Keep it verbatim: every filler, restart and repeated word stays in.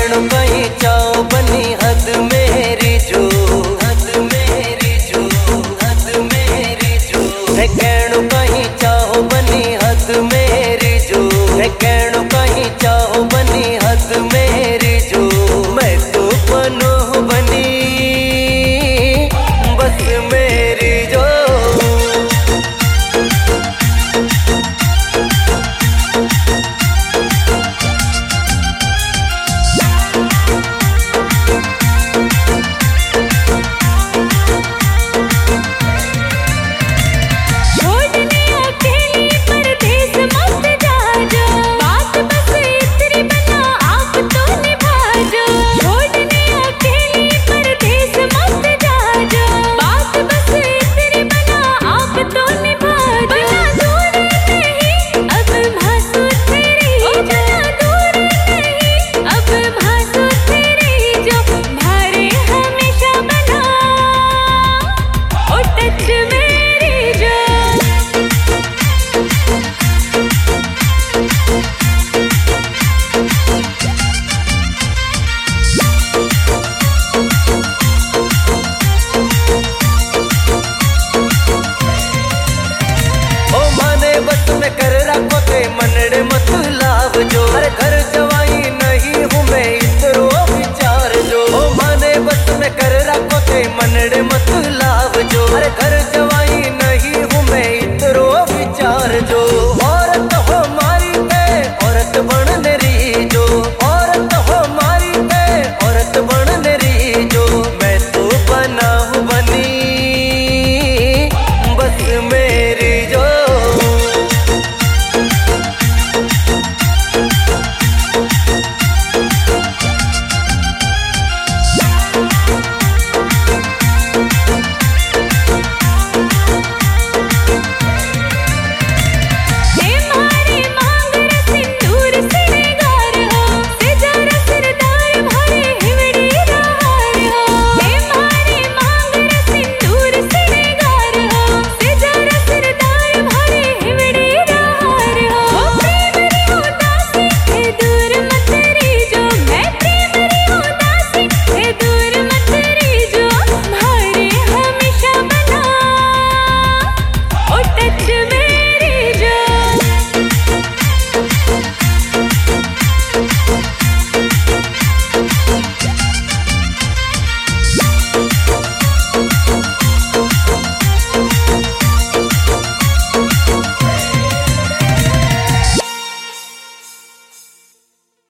कहणो कहीं चाओ बनी हद मेरी जो, हद मेरी जो, हद मेरी जो। है कहणो कहीं चाहो बनी हद मेरी जो, है कहणो कहीं चाहो बनी हद मेरी जो। मैं तो बनो बनी बस मेरी जो। बस में कर रखो ते मनड़े मत लाव जो। हर घर